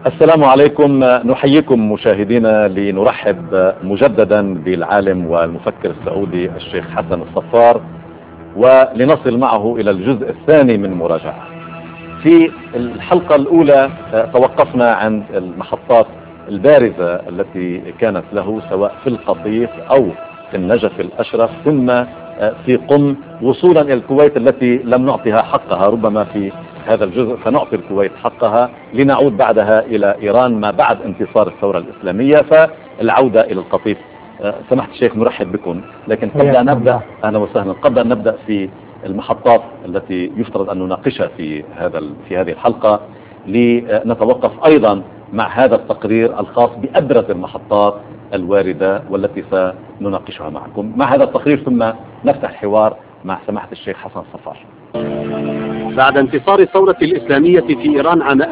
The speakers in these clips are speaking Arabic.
السلام عليكم. نحييكم مشاهدينا لنرحب مجددا بالعالم والمفكر السعودي الشيخ حسن الصفار، ولنصل معه إلى الجزء الثاني من مراجعة. في الحلقة الأولى توقفنا عند المحطات البارزة التي كانت له سواء في القطيف أو في النجف الأشرف ثم في قم، وصولا إلى الكويت التي لم نعطيها حقها. ربما في هذا الجزء سنعطي الكويت حقها لنعود بعدها إلى إيران ما بعد انتصار الثورة الإسلامية، فالعودة إلى القطيف. سمحت الشيخ نرحب بكم، لكن قبل أن نبدأ أهلا وسهلا، قبل أن نبدأ في المحطات التي يفترض أن نناقشها في هذه الحلقة، لنتوقف أيضا مع هذا التقرير الخاص بأبرز المحطات الواردة والتي سنناقشها معكم. مع هذا التقرير ثم نفتح الحوار مع سماحة الشيخ حسن الصفار. بعد انتصار الثورة الإسلامية في إيران عام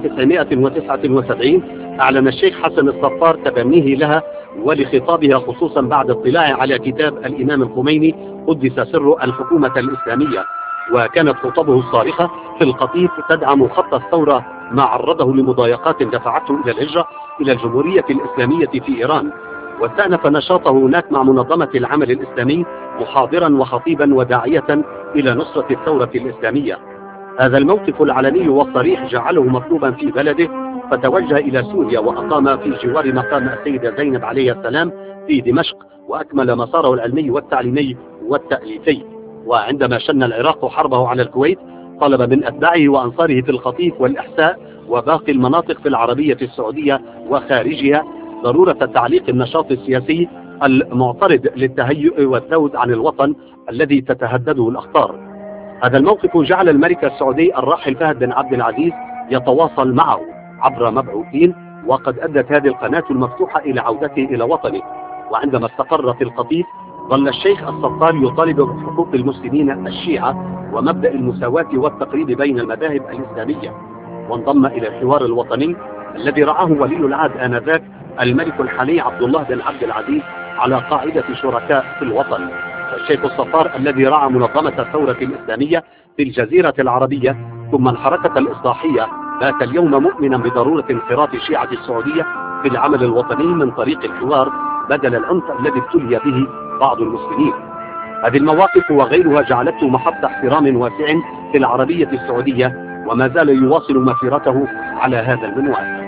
1979 أعلن الشيخ حسن الصفار تبنيه لها ولخطابها، خصوصا بعد اطلاعه على كتاب الإمام الخميني قدس سر الحكومة الإسلامية، وكانت خطبه الصارخة في القطيف تدعم خط الثورة ما عرضه لمضايقات دفعته إلى الهجرة إلى الجمهورية الإسلامية في إيران. واستأنف نشاطه هناك مع منظمة العمل الإسلامي محاضرا وخطيبا وداعية إلى نصرة الثورة الإسلامية. هذا الموقف العلني والصريح جعله مطلوبا في بلده، فتوجه إلى سوريا وأقام في جوار مقام السيدة زينب عليه السلام في دمشق، وأكمل مساره العلمي والتعليمي والتأليفي. وعندما شن العراق حربه على الكويت طلب من أتباعه وأنصاره في القطيف والإحساء وباقي المناطق في العربية السعودية وخارجها ضرورة تعليق النشاط السياسي المعترض للتهيؤ والذود عن الوطن الذي تتهدده الأخطار. هذا الموقف جعل الملك السعودي الراحل فهد بن عبد العزيز يتواصل معه عبر مبعوثين، وقد أدت هذه القناة المفتوحة إلى عودته إلى وطنه. وعندما استقر في القطيف ظل الشيخ الصفار يطالب بحقوق المسلمين الشيعة ومبدأ المساواة والتقريب بين المذاهب الإسلامية، وانضم إلى الحوار الوطني الذي رعاه ولي العهد آنذاك الملك الحالي عبد الله بن عبد العزيز على قاعدة شركاء في الوطن. والشيخ الصفار الذي رعى منظمة الثورة الإسلامية في الجزيرة العربية ثم الحركة الإصلاحية بات اليوم مؤمنا بضرورة انخراط الشيعة السعودية في العمل الوطني من طريق الحوار بدل العنف الذي ابتلي به بعض المسلمين. هذه المواقف وغيرها جعلته محط احترام واسع في العربية السعودية، وما زال يواصل مسيرته على هذا المنوال.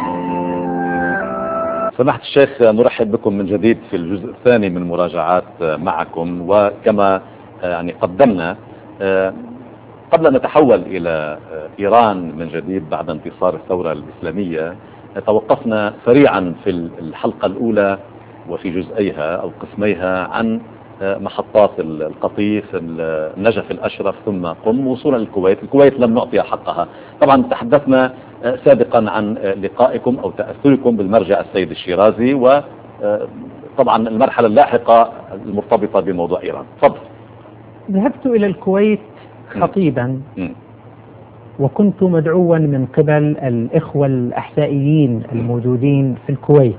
سماحة الشيخ نرحب بكم من جديد في الجزء الثاني من مراجعات معكم. وكما قدمنا قبل أن نتحول إلى إيران من جديد بعد انتصار الثورة الإسلامية، توقفنا سريعا في الحلقة الأولى وفي جزئيها أو قسميها عن محطات القطيف، النجف الأشرف ثم قم، وصولا للكويت. الكويت لم نعطيها حقها. طبعا تحدثنا سابقا عن لقائكم أو تأثركم بالمرجع السيد الشيرازي، وطبعا المرحلة اللاحقة المرتبطة بموضوع إيران. تفضل. ذهبت إلى الكويت خطيبا، وكنت مدعوا من قبل الإخوة الأحسائيين الموجودين في الكويت،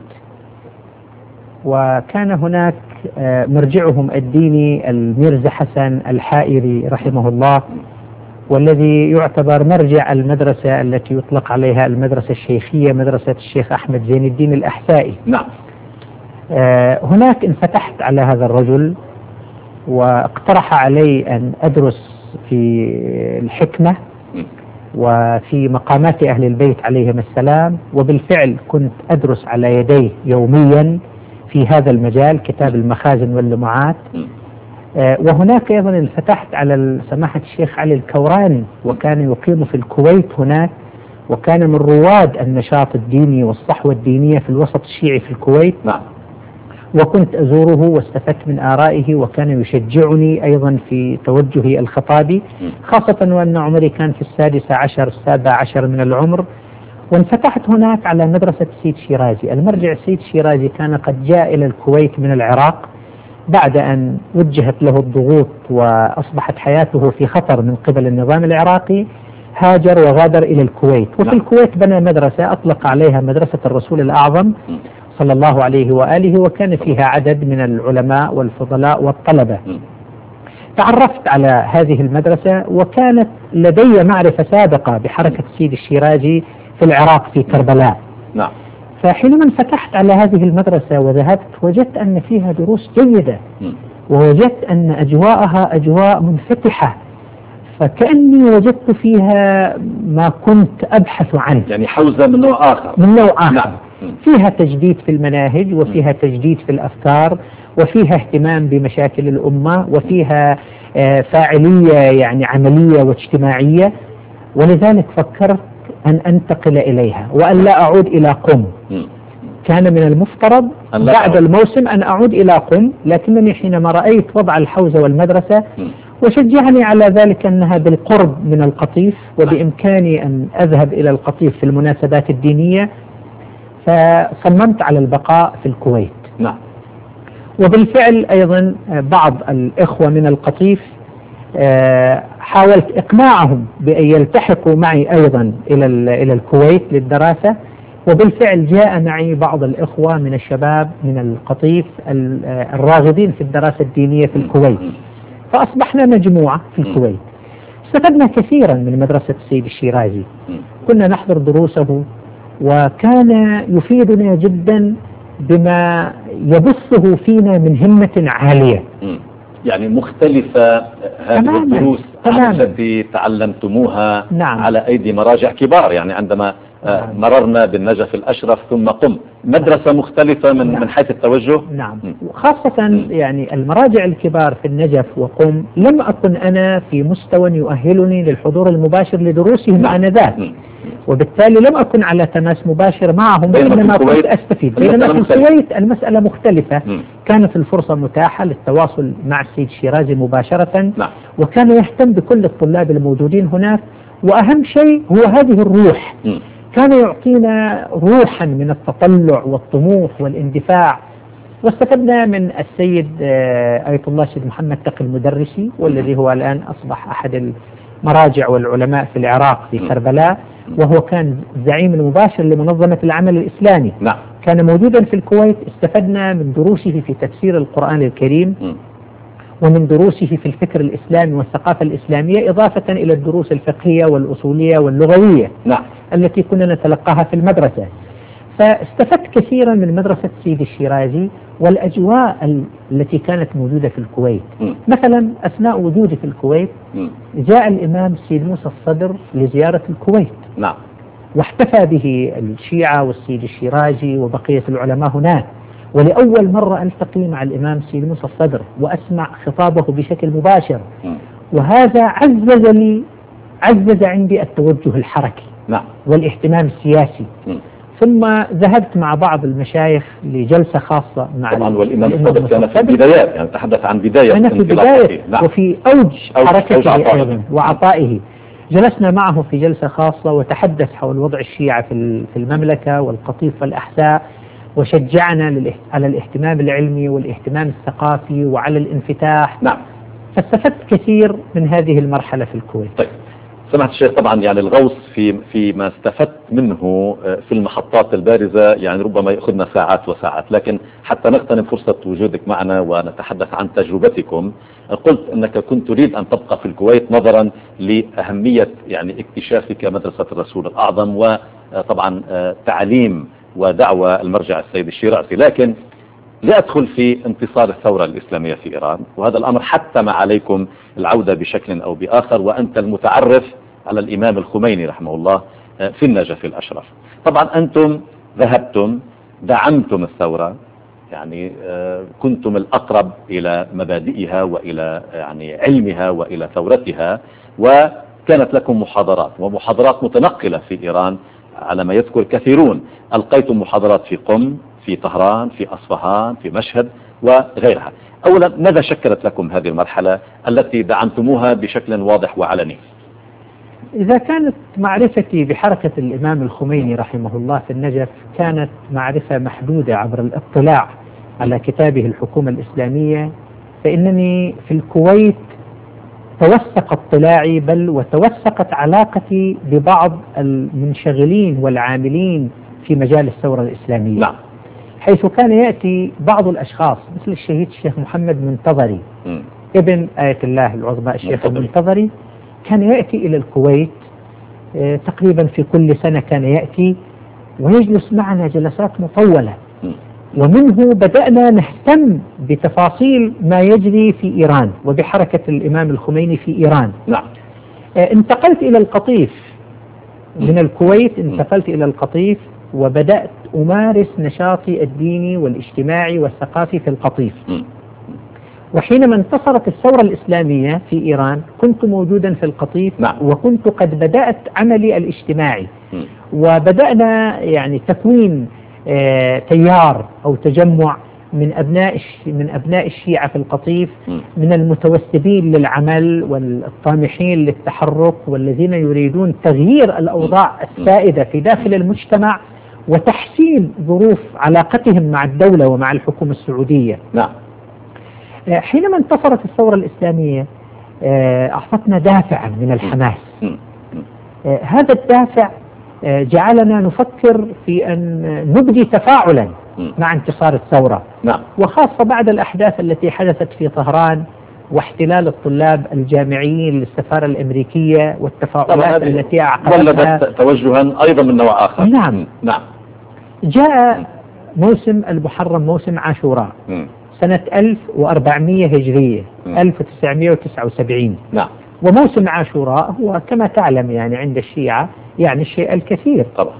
وكان هناك مرجعهم الديني الميرزا حسن الحائري رحمه الله، والذي يعتبر مرجع المدرسة التي يطلق عليها المدرسة الشيخية، مدرسة الشيخ أحمد زين الدين الأحسائي. نعم. هناك انفتحت على هذا الرجل واقترح علي أن أدرس في الحكمة وفي مقامات أهل البيت عليهم السلام، وبالفعل كنت أدرس على يديه يوميا في هذا المجال كتاب المخازن واللمعات. وهناك أيضا انفتحت على سماحة الشيخ علي الكوراني، وكان يقيم في الكويت هناك، وكان من رواد النشاط الديني والصحوة الدينية في الوسط الشيعي في الكويت. نعم. وكنت أزوره واستفدت من آرائه، وكان يشجعني أيضا في توجهي الخطابي، خاصة وأن عمري كان في 16 من العمر. وانفتحت هناك على مدرسة السيد شيرازي. المرجع السيد شيرازي كان قد جاء إلى الكويت من العراق بعد أن وجهت له الضغوط وأصبحت حياته في خطر من قبل النظام العراقي، هاجر وغادر إلى الكويت. وفي الكويت بنى مدرسة أطلق عليها مدرسة الرسول الأعظم صلى الله عليه وآله، وكان فيها عدد من العلماء والفضلاء والطلبة. تعرفت على هذه المدرسة، وكانت لدي معرفة سابقة بحركة السيد الشيرازي في العراق في كربلاء. نعم. فحينما انفتحت على هذه المدرسة وذهبت وجدت أن فيها دروس جيدة، ووجدت أن أجواءها أجواء منفتحة، فكأني وجدت فيها ما كنت أبحث عنه، يعني حوزة من نوع آخر. من نوع آخر. نعم. فيها تجديد في المناهج، وفيها تجديد في الأفكار، وفيها اهتمام بمشاكل الأمة، وفيها فاعلية يعني عملية واجتماعية. ولذلك فكرت أن أنتقل إليها وأن لا أعود إلى قم. كان من المفترض بعد الموسم أن أعود إلى قم، لكنني حينما رأيت وضع الحوزة والمدرسة وشجعني على ذلك أنها بالقرب من القطيف، وبإمكاني أن أذهب إلى القطيف في المناسبات الدينية، فصممت على البقاء في الكويت. نعم. وبالفعل أيضا بعض الإخوة من القطيف حاولت إقناعهم بأن يلتحقوا معي أيضا إلى الكويت للدراسة، وبالفعل جاء معي بعض الإخوة من الشباب من القطيف الراغبين في الدراسة الدينية في الكويت، فأصبحنا مجموعة في الكويت. استفدنا كثيرا من مدرسة السيد الشيرازي، كنا نحضر دروسه، وكان يفيدنا جدا بما يبثه فينا من همة عالية. يعني مختلفة هذه الدروس التي تعلمتموها. نعم. على أيدي مراجع كبار، يعني عندما مررنا بالنجف الأشرف ثم قم، مدرسة مختلفة من حيث التوجه. نعم. وخاصة يعني المراجع الكبار في النجف وقم لم أكن أنا في مستوى يؤهلني للحضور المباشر لدروسهم آنذاك، وبالتالي لم أكن على تماس مباشر معهم، إنما كنت أستفيد. بينما في الكويت المسألة مختلفة. كانت الفرصة متاحة للتواصل مع السيد الشيرازي مباشرة. وكان يهتم بكل الطلاب الموجودين هناك، وأهم شيء هو هذه الروح. كان يعطينا روحا من التطلع والطموح والاندفاع. واستفدنا من السيد آية الله سيد محمد تقي المدرسي، والذي هو الآن أصبح أحد المراجع والعلماء في العراق في كربلاء، وهو كان الزعيم المباشر لمنظمة العمل الإسلامي. نعم. كان موجودا في الكويت. استفدنا من دروسه في تفسير القرآن الكريم، ومن دروسه في الفكر الإسلامي والثقافة الإسلامية، إضافة إلى الدروس الفقهية والأصولية واللغوية. نعم. التي كنا نتلقاها في المدرسة. فاستفدت كثيرا من مدرسة سيد الشيرازي والأجواء التي كانت موجودة في الكويت. مثلا أثناء وجودي في الكويت جاء الإمام السيد موسى الصدر لزيارة الكويت. نعم. واحتفى به الشيعة والسيد الشيرازي وبقية العلماء هناك، ولأول مرة ألتقي مع الإمام السيد موسى الصدر وأسمع خطابه بشكل مباشر. وهذا عزز عندي التوجه الحركي. نعم. والاهتمام السياسي. ثم ذهبت مع بعض المشايخ لجلسة خاصة مع طبعا. والإمام الصدر كان في البدايات، يعني تحدث عن بداية. أنا في بداية. نعم. وفي أوج حركته أيضا وعطائه. جلسنا معه في جلسة خاصة وتحدث حول وضع الشيعة في المملكة والقطيف والأحساء، وشجعنا على الاهتمام العلمي والاهتمام الثقافي وعلى الانفتاح. نعم. فاستفدت كثير من هذه المرحلة في الكويت. طيب سمعت الشيخ، طبعا يعني الغوص في ما استفدت منه في المحطات البارزة يعني ربما يأخذنا ساعات وساعات، لكن حتى نغتنم فرصة وجودك معنا ونتحدث عن تجربتكم. قلت أنك كنت تريد أن تبقى في الكويت نظرا لأهمية يعني اكتشافك مدرسة الرسول الأعظم، وطبعا تعليم ودعوة المرجع السيد الشيرازي، لكن لأدخل في انتصار الثورة الإسلامية في إيران، وهذا الأمر حتم عليكم العودة بشكل أو بآخر، وأنت المتعرف على الإمام الخميني رحمه الله في النجف الأشرف. طبعا أنتم ذهبتم دعمتم الثورة، يعني كنتم الأقرب إلى مبادئها وإلى يعني علمها وإلى ثورتها، وكانت لكم محاضرات ومحاضرات متنقلة في إيران على ما يذكر كثيرون. ألقيتم محاضرات في قم، في طهران، في أصفهان، في مشهد وغيرها. أولا ماذا شكلت لكم هذه المرحلة التي دعمتموها بشكل واضح وعلني؟ إذا كانت معرفتي بحركة الإمام الخميني رحمه الله في النجف كانت معرفة محدودة عبر الاطلاع على كتابه الحكومة الإسلامية، فإنني في الكويت توثق اطلاعي، بل وتوثقت علاقتي ببعض المنشغلين والعاملين في مجال الثورة الإسلامية. نعم. حيث كان يأتي بعض الأشخاص مثل الشهيد الشيخ محمد منتظري ابن آية الله العظمى الشيخ المنتظري، كان يأتي إلى الكويت تقريبا في كل سنة كان يأتي ويجلس معنا جلسات مطولة، ومنه بدأنا نهتم بتفاصيل ما يجري في إيران وبحركة الإمام الخميني في إيران. نعم. انتقلت إلى القطيف من الكويت، انتقلت إلى القطيف وبدأت أمارس نشاطي الديني والاجتماعي والثقافي في القطيف. وحينما انتصرت الثورة الإسلامية في إيران كنت موجودا في القطيف. نعم. وكنت قد بدأت عملي الاجتماعي، وبدأنا يعني تكوين تيار أو تجمع من أبناء الشيعة في القطيف، من المتوسبين للعمل والطامحين للتحرك والذين يريدون تغيير الأوضاع السائدة في داخل المجتمع وتحسين ظروف علاقتهم مع الدولة ومع الحكومة السعودية. نعم. حينما انتصرت الثورة الإسلامية أعطتنا دافعا من الحماس. هذا الدافع جعلنا نفكر في أن نبدي تفاعلا مع انتصار الثورة. نعم. وخاصة بعد الأحداث التي حدثت في طهران واحتلال الطلاب الجامعيين للسفارة الأمريكية والتفاعلات التي ولدت توجها أيضا من نوع آخر. نعم. نعم. جاء موسم المحرم، موسم عاشوراء سنة 1400 هجرية 1979. نعم. وموسم عاشوراء هو كما تعلم يعني عند الشيعة يعني الشيء الكثير طبعا.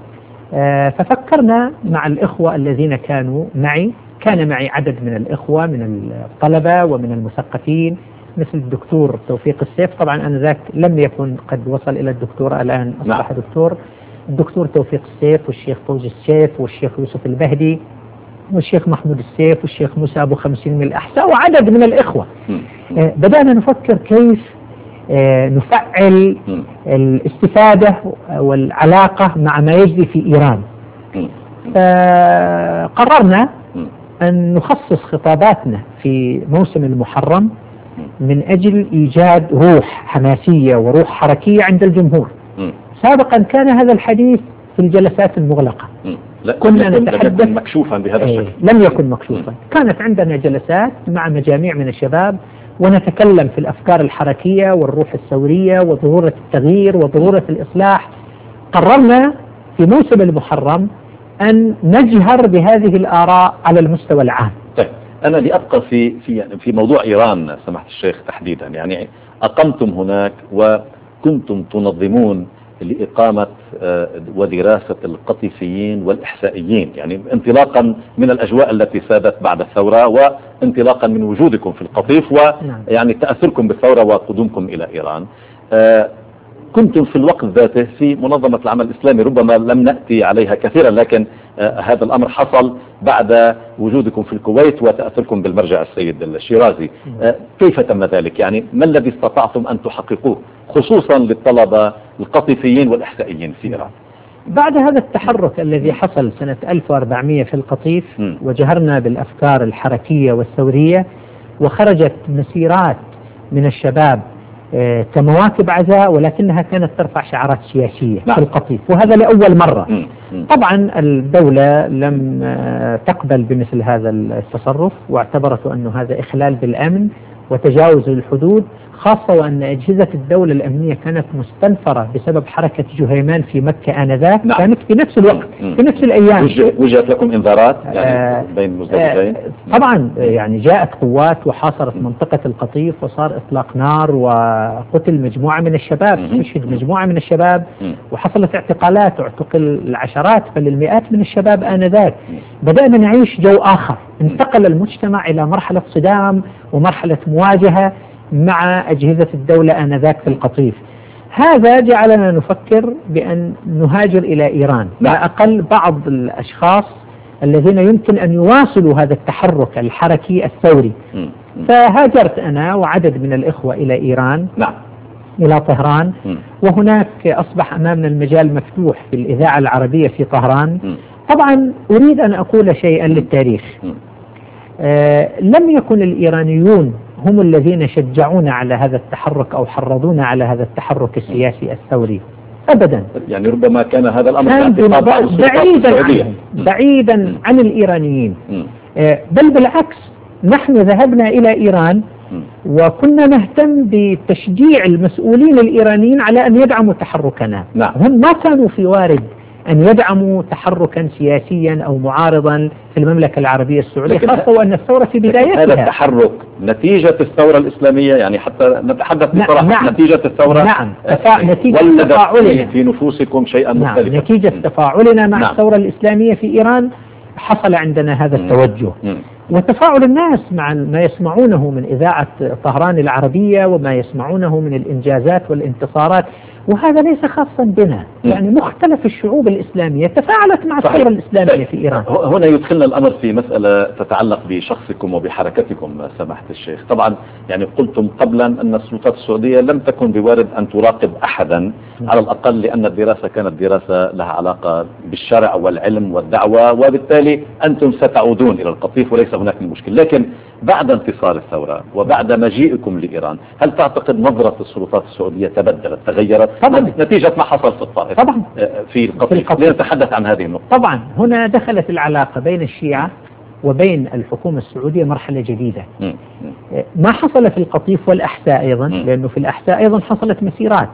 ففكرنا مع الإخوة الذين كانوا معي، كان معي عدد من الإخوة من الطلبة ومن المثقفين مثل الدكتور توفيق السيف، طبعا أنا ذاك لم يكن قد وصل إلى الدكتوراه، الآن أصبح دكتور. الدكتور توفيق السيف والشيخ فوزي السيف والشيخ يوسف البهدي والشيخ محمود السيف والشيخ موسى أبو 50 من الأحساء وعدد من الإخوة. بدأنا نفكر كيف نفعل الاستفادة والعلاقة مع ما يجري في إيران. فقررنا أن نخصص خطاباتنا في موسم المحرم من أجل إيجاد روح حماسية وروح حركية عند الجمهور. سابقا كان هذا الحديث في الجلسات المغلقة، كنا نتحدث مكشوفا بهذا الشكل. لم يكن مكشوفا. كانت عندنا جلسات مع مجاميع من الشباب ونتكلم في الأفكار الحركية والروح الثورية وضرورة التغيير وضرورة الإصلاح. قررنا في موسم المحرم أن نجهر بهذه الآراء على المستوى العام. طيب، أنا لأبقى في موضوع إيران سماحة الشيخ تحديدا، يعني أقمتم هناك وكنتم تنظمون لإقامة ودراسة القطيفيين والإحسائيين، يعني انطلاقا من الأجواء التي سادت بعد الثورة وانطلاقا من وجودكم في القطيف ويعني تأثركم بالثورة وقدومكم إلى إيران. كنتم في الوقت ذاته في منظمة العمل الإسلامي، ربما لم نأتي عليها كثيرا، لكن هذا الأمر حصل بعد وجودكم في الكويت وتأثركم بالمرجع السيد الشيرازي. كيف تم ذلك؟ يعني ما الذي استطعتم أن تحققوه خصوصا للطلبة القطيفيين والإحسائيين في إيران؟ بعد هذا التحرك الذي حصل سنة 1400 في القطيف وجهرنا بالأفكار الحركية والثورية، وخرجت مسيرات من الشباب كمواكب عزاء ولكنها كانت ترفع شعارات سياسية في القطيف، وهذا لأول مرة. طبعا الدولة لم تقبل بمثل هذا التصرف واعتبرت أنه هذا إخلال بالأمن وتجاوز الحدود، خاصة وأن أجهزة الدولة الأمنية كانت مستنفرة بسبب حركة جهيمان في مكة آنذاك. كانت في نفس الوقت في نفس الأيام. وجهت لكم إنذارات يعني بين مزدوجين؟ طبعا يعني جاءت قوات وحاصرت منطقة القطيف وصار إطلاق نار وقتل مجموعة من الشباب، استشهد مجموعة من الشباب وحصلت اعتقالات واعتقل العشرات بل المئات من الشباب آنذاك. بدأنا نعيش جو آخر، انتقل المجتمع إلى مرحلة صدام ومرحلة مواجهة مع أجهزة الدولة آنذاك في القطيف. هذا جعلنا نفكر بأن نهاجر إلى إيران، على الأقل بعض الأشخاص الذين يمكن أن يواصلوا هذا التحرك الحركي الثوري. فهاجرت أنا وعدد من الإخوة إلى إيران، إلى طهران، وهناك أصبح أمامنا المجال مفتوح في الإذاعة العربية في طهران. طبعا أريد أن أقول شيئا للتاريخ. لم يكن الإيرانيون هم الذين شجعونا على هذا التحرك أو حرضونا على هذا التحرك السياسي الثوري أبدا. يعني ربما كان هذا الأمر بعيدا عن الإيرانيين، بل بالعكس نحن ذهبنا إلى إيران وكنا نهتم بتشجيع المسؤولين الإيرانيين على أن يدعموا تحركنا. نعم. هم ما كانوا في وارد أن يدعموا تحركا سياسيا أو معارضا في المملكة العربية السعودية، خاصة وأن الثورة في بدايتها. هذا التحرك نتيجة الثورة الإسلامية، يعني حتى نتحدث بصراحة. نعم. نتيجة الثورة. نعم. نتيجة تفاعلنا في نفوسكم شيئا مختلفا. نعم. نتيجة تفاعلنا مع الثورة الإسلامية في إيران حصل عندنا هذا التوجه. وتفاعل الناس مع ما يسمعونه من إذاعة طهران العربية وما يسمعونه من الإنجازات والانتصارات، وهذا ليس خاصا بنا، يعني مختلف الشعوب الإسلامية تفاعلت مع الثورة الإسلامية في إيران. هنا يدخلنا الأمر في مسألة تتعلق بشخصكم وبحركتكم سماحة الشيخ. طبعا يعني قلتم قبلا أن السلطات السعودية لم تكن بوارد أن تراقب أحدا على الأقل، لأن الدراسة كانت دراسة لها علاقة بالشرع والعلم والدعوة، وبالتالي أنتم ستعودون إلى القطيف وليس هناك المشكل. لكن بعد انتصار الثورة وبعد مجيئكم لإيران، هل تعتقد نظرة السلطات السعودية تبدلت تغيرت طبعا نتيجة ما حصل في الطائف؟ طبعا في القطيف. لنتحدث عن هذه النقطة. طبعا هنا دخلت العلاقة بين الشيعة وبين الحكومة السعودية مرحلة جديدة. ما حصل في القطيف والأحساء أيضا، لأنه في الأحساء أيضا حصلت مسيرات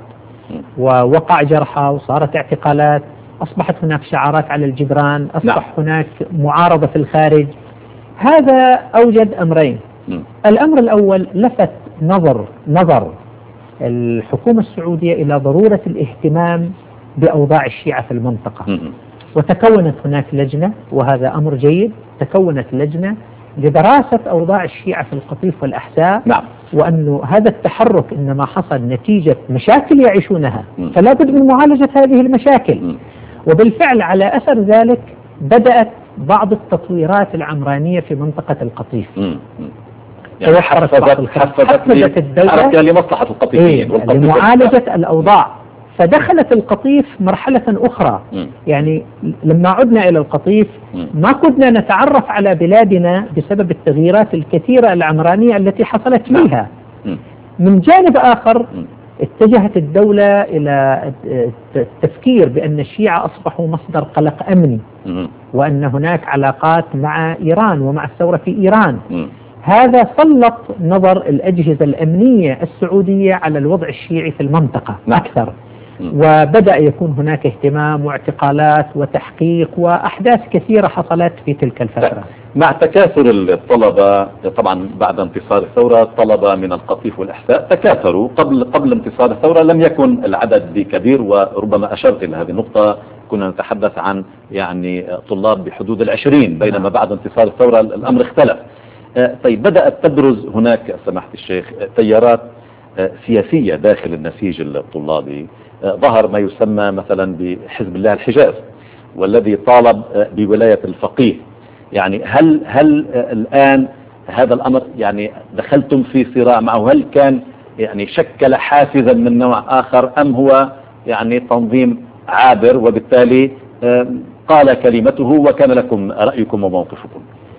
ووقع جرحى وصارت اعتقالات، أصبحت هناك شعارات على الجدران، أصبح هناك معارضة في الخارج. هذا أوجد أمرين. الأمر الأول لفت نظر الحكومة السعودية إلى ضرورة الاهتمام بأوضاع الشيعة في المنطقة، وتكونت هناك لجنة، وهذا أمر جيد، تكونت لجنة لدراسة أوضاع الشيعة في القطيف والأحساء. نعم. وأنه هذا التحرك إنما حصل نتيجة مشاكل يعيشونها، فلا بد من معالجة هذه المشاكل. وبالفعل على أثر ذلك بدأت بعض التطويرات العمرانية في منطقة القطيف. يعني حفزت الدولة لمصلحة القطيفيين لمعالجة الأوضاع، فدخلت القطيف مرحلة أخرى. يعني لما عدنا إلى القطيف ما كنا نتعرف على بلادنا بسبب التغييرات الكثيرة العمرانية التي حصلت فيها. من جانب آخر اتجهت الدولة إلى التفكير بأن الشيعة أصبحوا مصدر قلق أمني، وأن هناك علاقات مع إيران ومع الثورة في إيران. هذا سلط نظر الأجهزة الأمنية السعودية على الوضع الشيعي في المنطقة أكثر، وبدأ يكون هناك اهتمام واعتقالات وتحقيق وأحداث كثيرة حصلت في تلك الفترة. مع تكاثر الطلبة طبعا بعد انتصار الثورة، الطلبة من القطيف والإحساء تكاثروا. قبل انتصار الثورة لم يكن العدد بكبير، وربما أشرت إلى هذه النقطة، كنا نتحدث عن يعني طلاب بحدود 20، بينما بعد انتصار الثورة الأمر اختلف. طيب بدأت تبرز هناك سماحة الشيخ تيارات سياسية داخل النسيج الطلابي. ظهر ما يسمى مثلا بحزب الله الحجاز، والذي طالب بولاية الفقيه. يعني هل الآن هذا الأمر يعني دخلتم في صراع معه؟ هل كان يعني شكل حافزا من نوع آخر، أم هو يعني تنظيم عابر وبالتالي قال كلمته وكان لكم رأيكم وموقفكم؟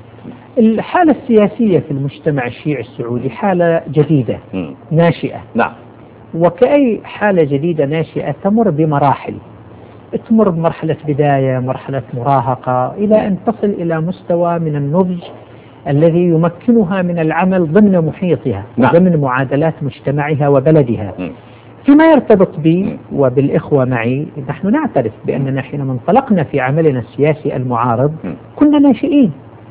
الحالة السياسية في المجتمع الشيعي السعودي حالة جديدة ناشئة. نعم. وكأي حالة جديدة ناشئة تمر بمراحل، تمر بمرحلة بداية، مرحلة مراهقة، إلى أن تصل إلى مستوى من النضج الذي يمكنها من العمل ضمن محيطها وضمن معادلات مجتمعها وبلدها. فيما يرتبط بي وبالإخوة معي، نحن نعترف بأننا حينما انطلقنا في عملنا السياسي المعارض كنا ناشئين،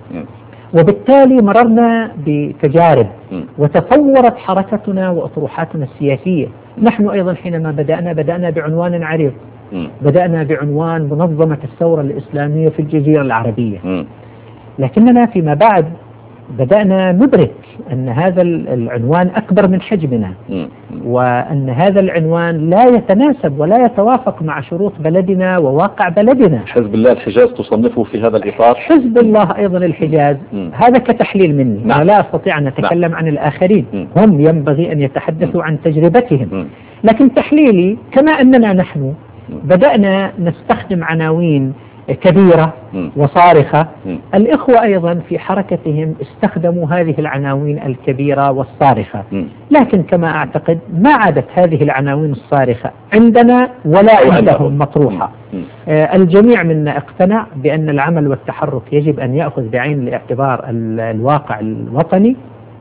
وبالتالي مررنا بتجارب وتطورت حركتنا وأطروحاتنا السياسية. نحن أيضا حينما بدأنا بعنوان عريض، بدأنا بعنوان منظمة الثورة الإسلامية في الجزيرة العربية، لكننا فيما بعد بدأنا ندرك أن هذا العنوان أكبر من حجمنا، وأن هذا العنوان لا يتناسب ولا يتوافق مع شروط بلدنا وواقع بلدنا. حزب الله الحجاز تصنفه في هذا الإطار؟ حزب الله أيضا الحجاز، هذا كتحليل مني. أنا لا أستطيع أن أتكلم عن الآخرين، هم ينبغي أن يتحدثوا عن تجربتهم، لكن تحليلي كما أننا نحن بدأنا نستخدم عناوين كبيرة وصارخة، الإخوة أيضا في حركتهم استخدموا هذه العناوين الكبيرة والصارخة، لكن كما أعتقد ما عادت هذه العناوين الصارخة عندنا ولا عندهم مطروحة. الجميع منا اقتنع بأن العمل والتحرك يجب أن يأخذ بعين الاعتبار الواقع الوطني،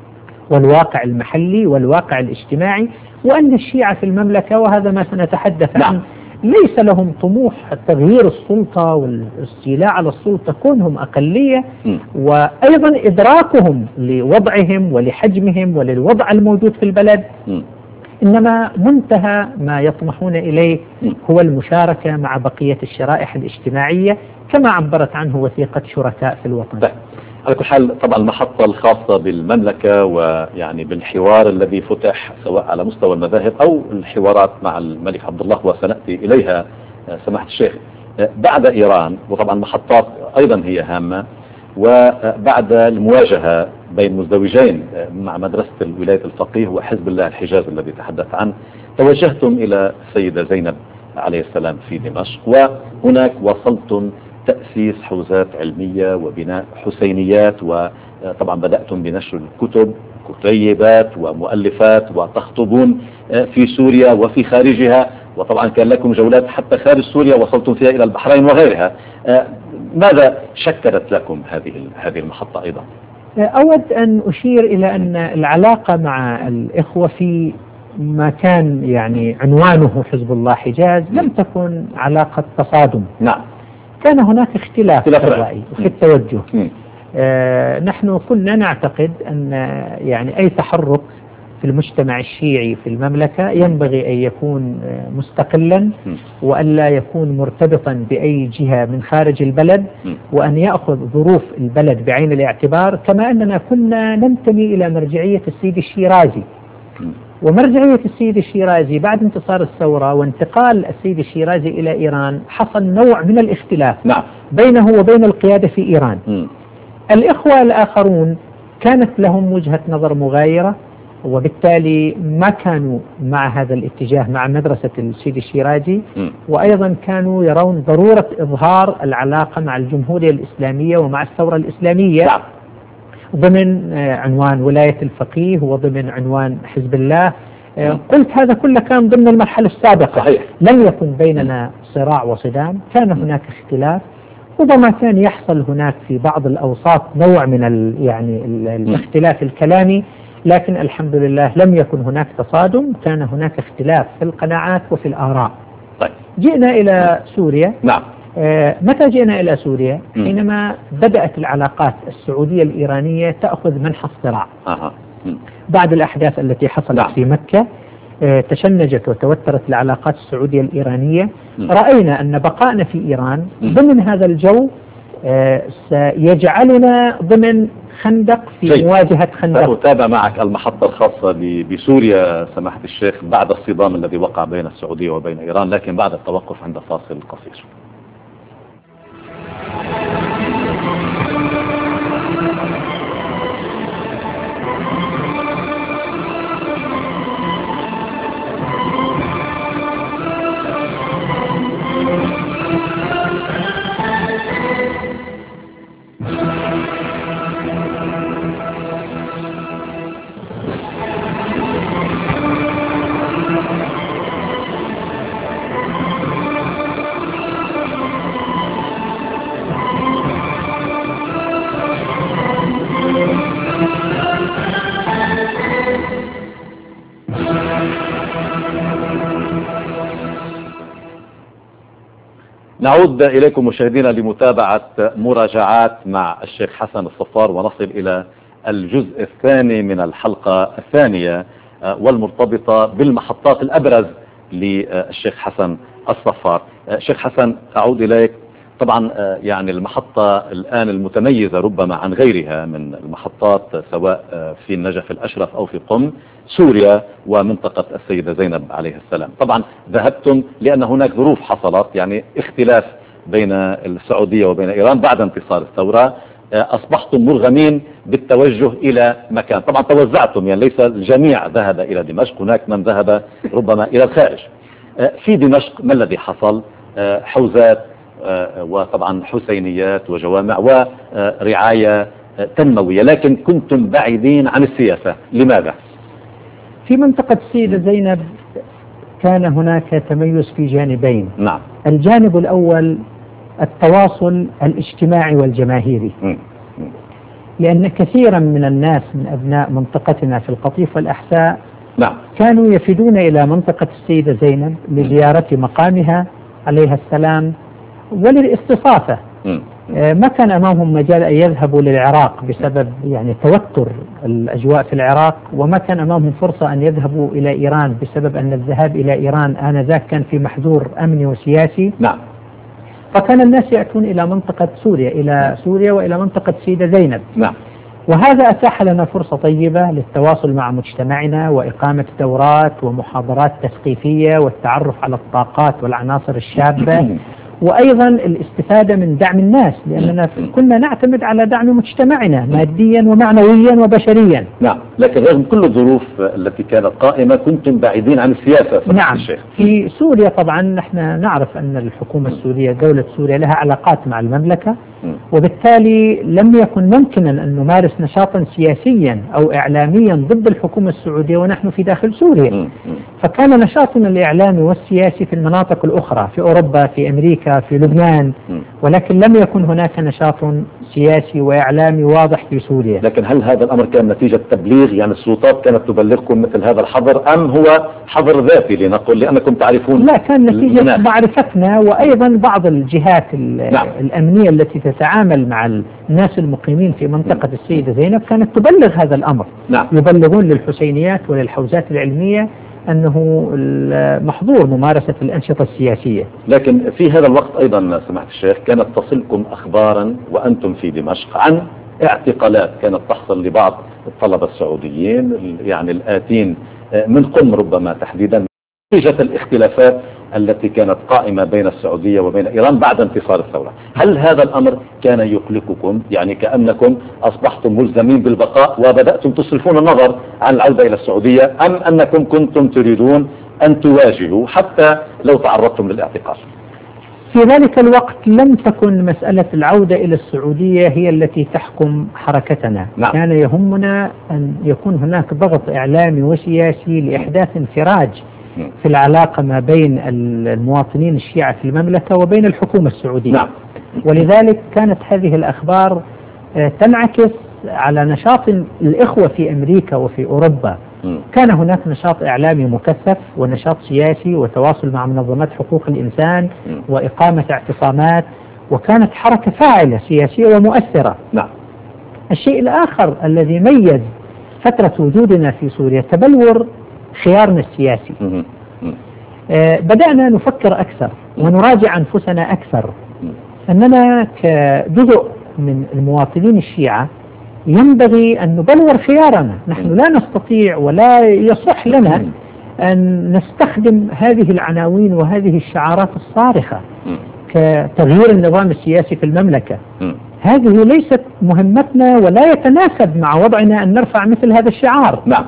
والواقع المحلي والواقع الاجتماعي، وأن الشيعة في المملكة، وهذا ما سنتحدث عنه، ليس لهم طموح تغيير السلطة والاستيلاء على السلطة، كونهم أقلية، وأيضا إدراكهم لوضعهم ولحجمهم وللوضع الموجود في البلد، إنما منتهى ما يطمحون إليه هو المشاركة مع بقية الشرائح الاجتماعية كما عبرت عنه وثيقة شركاء في الوطن. على كل حال طبعا المحطة الخاصة بالمملكة ويعني بالحوار الذي فتح سواء على مستوى المذاهب أو الحوارات مع الملك عبد الله وسنأتي إليها سماحة الشيخ بعد إيران، وطبعا محطات أيضا هي هامة، وبعد المواجهة بين مزدوجين مع مدرسة الولاية الفقيه وحزب الله الحجاز الذي تحدث عنه، توجهتم إلى السيدة زينب عليه السلام في دمشق، وهناك وصلتم تأسيس حوزات علمية وبناء حسينيات، وطبعا بدأتم بنشر الكتب كتيبات ومؤلفات، وتخطبون في سوريا وفي خارجها، وطبعا كان لكم جولات حتى خارج سوريا وصلتم فيها إلى البحرين وغيرها. ماذا شكلت لكم هذه المحطة أيضا؟ أود أن أشير إلى أن العلاقة مع الإخوة في ما كان يعني عنوانه حزب الله حجاز لم تكن علاقة تصادم. نعم، كان هناك اختلاف في الرأي وفي التوجه. نحن كنا نعتقد أن يعني أي تحرك في المجتمع الشيعي في المملكة ينبغي أن يكون مستقلا، وأن لا يكون مرتبطا بأي جهة من خارج البلد، وأن يأخذ ظروف البلد بعين الاعتبار، كما أننا كنا ننتمي إلى مرجعية السيد الشيرازي. ومرجعية السيد الشيرازي بعد انتصار الثورة وانتقال السيد الشيرازي إلى إيران حصل نوع من الاختلاف بينه وبين القيادة في إيران. الإخوة الآخرون كانت لهم وجهة نظر مغايرة، وبالتالي ما كانوا مع هذا الاتجاه مع مدرسة السيد الشيرازي، وأيضا كانوا يرون ضرورة إظهار العلاقة مع الجمهورية الإسلامية ومع الثورة الإسلامية ضمن عنوان ولاية الفقيه وضمن عنوان حزب الله. قلت هذا كله كان ضمن المرحلة السابقة. صحيح. لم يكن بيننا صراع وصدام، كان هناك اختلاف، ربما كان يحصل هناك في بعض الأوساط نوع من الاختلاف الكلامي، لكن الحمد لله لم يكن هناك تصادم، كان هناك اختلاف في القناعات وفي الآراء. طيب. جئنا إلى سوريا. نعم. متى جئنا إلى سوريا؟ حينما بدأت العلاقات السعودية الإيرانية تأخذ منحى الصراع. بعد الأحداث التي حصلت في مكة تشنجت وتوترت العلاقات السعودية الإيرانية. رأينا أن بقائنا في إيران ضمن هذا الجو سيجعلنا ضمن خندق في مواجهة خندق. سأتابع معك المحطة الخاصة بسوريا سماحة الشيخ بعد الصدام الذي وقع بين السعودية وبين إيران، لكن بعد التوقف عند فاصل قصير. نعود إليكم مشاهدينا لمتابعة مراجعات مع الشيخ حسن الصفار، ونصل إلى الجزء الثاني من الحلقة الثانية والمرتبطة بالمحطات الأبرز للشيخ حسن الصفار. شيخ حسن أعود إليك. طبعا يعني المحطة الآن المتميزة ربما عن غيرها من المحطات سواء في النجف الأشرف أو في قم سوريا ومنطقة السيدة زينب عليه السلام. طبعا ذهبتم لأن هناك ظروف حصلت، يعني اختلاف بين السعودية وبين إيران بعد انتصار الثورة، أصبحتم مرغمين بالتوجه إلى مكان. طبعا توزعتم، يعني ليس الجميع ذهب إلى دمشق، هناك من ذهب ربما إلى الخارج. في دمشق ما الذي حصل؟ حوزات وطبعا حسينيات وجوامع ورعاية تنموية، لكن كنتم بعيدين عن السياسة، لماذا؟ في منطقة السيدة زينب كان هناك تميز في جانبين. نعم. الجانب الأول التواصل الاجتماعي والجماهيري. لأن كثيرا من الناس من أبناء منطقتنا في القطيف والأحساء نعم. كانوا يفدون إلى منطقة السيدة زينب لزيارة مقامها عليها السلام وللاستضافة. ما كان أمامهم مجال أن يذهبوا للعراق بسبب يعني توتر الأجواء في العراق، وما كان أمامهم فرصة أن يذهبوا إلى إيران بسبب أن الذهاب إلى إيران آنذاك كان في محظور أمني وسياسي. نعم. فكان الناس يأتون إلى منطقة سوريا، إلى سوريا وإلى منطقة سيدة زينب. نعم. وهذا أتاح لنا فرصة طيبة للتواصل مع مجتمعنا وإقامة دورات ومحاضرات تثقيفية والتعرف على الطاقات والعناصر الشابة، وأيضا الاستفادة من دعم الناس، لأننا كنا نعتمد على دعم مجتمعنا ماديا ومعنويا وبشريا. نعم. لكن رغم كل الظروف التي كانت قائمة كنتم بعيدين عن السياسة. نعم. الشيخ. في سوريا طبعا نحن نعرف أن الحكومة السورية دولة سوريا لها علاقات مع المملكة، وبالتالي لم يكن ممكنا أن نمارس نشاطا سياسيا أو إعلاميا ضد الحكومة السعودية ونحن في داخل سوريا. فكان نشاطنا الإعلامي والسياسي في المناطق الأخرى، في أوروبا، في أمريكا، في لبنان، ولكن لم يكن هناك نشاط سياسي وإعلامي واضح في سوريا. لكن هل هذا الأمر كان نتيجة تبليغ، يعني السلطات كانت تبلغكم مثل هذا الحظر، أم هو حظر ذاتي لنقل لأنكم تعرفون؟ لا، كان نتيجة معرفتنا وأيضا بعض الجهات نعم. الأمنية التي تتعامل مع الناس المقيمين في منطقة السيدة زينب كانت تبلغ هذا الأمر. نعم. يبلغون للحسينيات وللحوزات العلمية أنه محظور ممارسة الأنشطة السياسية. لكن في هذا الوقت أيضا سمعت الشيخ كانت تصلكم أخبارا وأنتم في دمشق عن اعتقالات كانت تحصل لبعض الطلبة السعوديين، يعني الآتين من قم ربما تحديدا، نتيجة الاختلافات التي كانت قائمة بين السعودية وبين إيران بعد انتصار الثورة. هل هذا الأمر كان يقلقكم، يعني كأنكم أصبحتم ملزمين بالبقاء وبدأتم تصرفون النظر عن العودة إلى السعودية، أم أنكم كنتم تريدون أن تواجهوا حتى لو تعرضتم للاعتقال؟ في ذلك الوقت لم تكن مسألة العودة إلى السعودية هي التي تحكم حركتنا. نعم. كان يهمنا أن يكون هناك ضغط إعلامي وسياسي لإحداث انفراج في العلاقة ما بين المواطنين الشيعة في المملكة وبين الحكومة السعودية. نعم. ولذلك كانت هذه الأخبار تنعكس على نشاط الإخوة في أمريكا وفي أوروبا. كان هناك نشاط إعلامي مكثف ونشاط سياسي وتواصل مع منظمات حقوق الإنسان وإقامة اعتصامات، وكانت حركة فاعلة سياسية ومؤثرة. نعم. الشيء الآخر الذي ميز فترة وجودنا في سوريا تبلور خيارنا السياسي. بدأنا نفكر أكثر ونراجع أنفسنا أكثر، أننا كجزء من المواطنين الشيعة ينبغي أن نبلور خيارنا. نحن لا نستطيع ولا يصح لنا أن نستخدم هذه العناوين وهذه الشعارات الصارخة كتغيير النظام السياسي في المملكة. هذه ليست مهمتنا ولا يتناسب مع وضعنا أن نرفع مثل هذا الشعار. نعم.